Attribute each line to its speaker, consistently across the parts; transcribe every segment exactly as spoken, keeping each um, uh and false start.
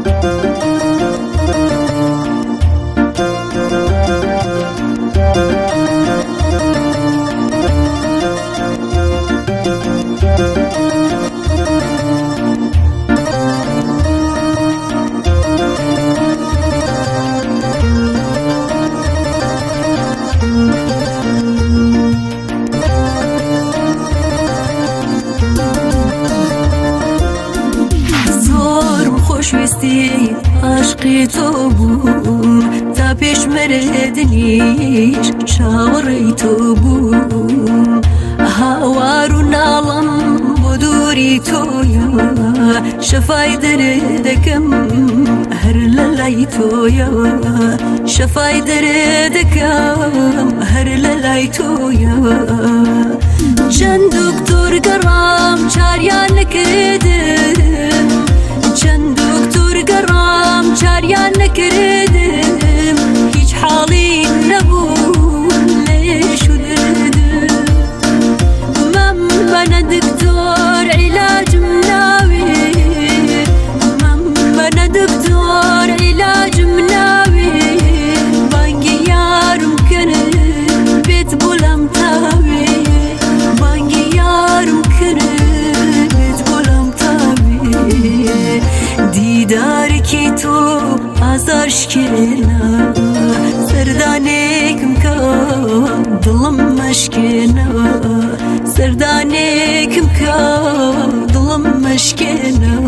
Speaker 1: شوستی عشقی تو بوم تا پیش مردنیش شاوری تو بوم هوارو نالم بدوری تویا شفای دردکم هر للای تویا شفای دردکم هر للای تویا چند دکتر گرام چاریان نکردم چند دکتر گرام چاریان نکردم هیچ حالی نبود لیش و دردم من بنا دکتر علاجم ناوی من بنا دکتر علاجم ناوی بانگی یارم کنه بیت بولم تاوی بانگی یارم کنه بیت بولم تاوی دیدار کی تو آزارش کنا سردانکم کام دلم مشکنا سردانکم کام دلم مشکنا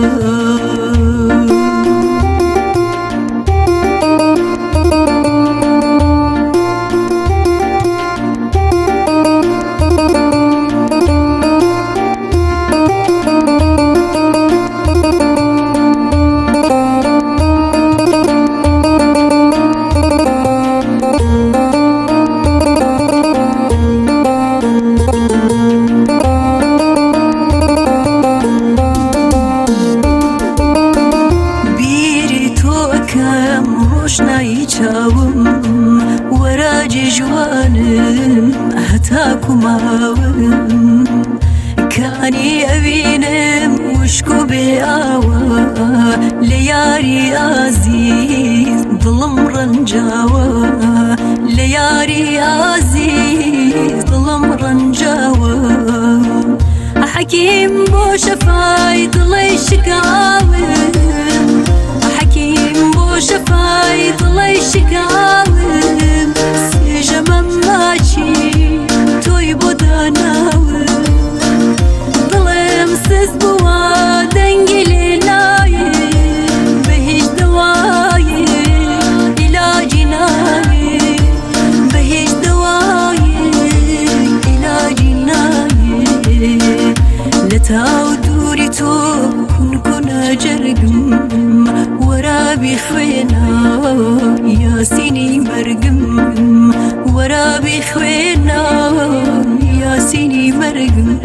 Speaker 1: روشنایی چاوم وراجی جوانم هتاکو ماوم کانی اوینم وشکو بی آوا لیاری عزیز دلم رنجاوا لیاری عزیز دلم رنجاوا حکیم بو شفای دلی شکاوم شفاي ضلي شقاوم سجم ماشي توي بدناوم ظلم سز بوا دنجلي نايم بهيج دواي علاجي نايم بهيج دواي علاجي نايم لتاو دوري تو كن كن جرقم ورابي خوينا ياسيني مرقم ورابي خوينا ياسيني مرقم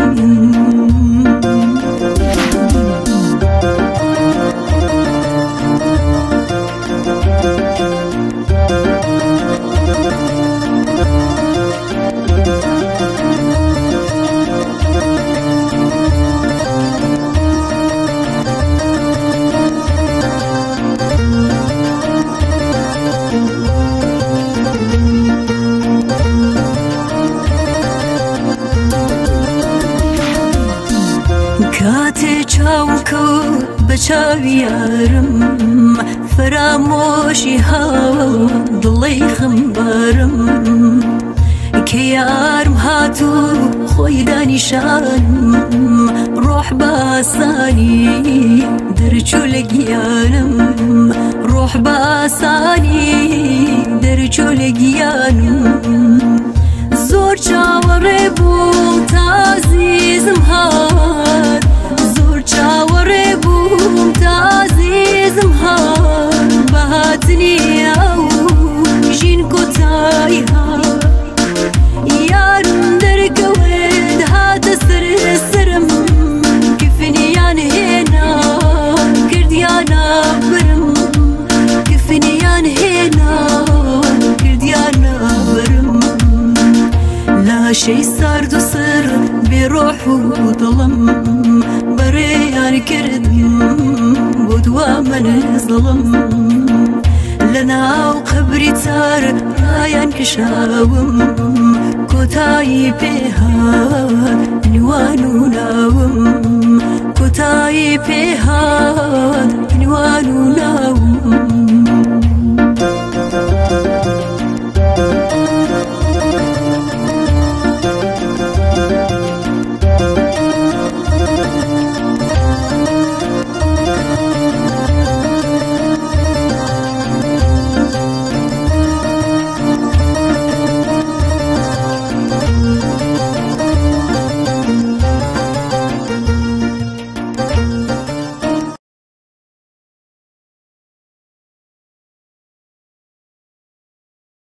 Speaker 1: کاتی چاوکو بچاوی یارم فراموشی ها دلی خمبارم که یارم هاتو خوی دانشانم روح باسانی درچو لگیانم روح باسانی درچو لگیانم زور چاوره بوم تازیزم هات زور چاوره بوم تازیزم هات بهاتنی او جین کتای هات یارم درگوید هات سر سرم کفنیان هینا کردیانا برم کفنیان هینا کردیانا برم لا شي صار دو سر بروح وظلم من ظلم لنا وقبري تار رايان كشاوم كوتاي بها نوانونا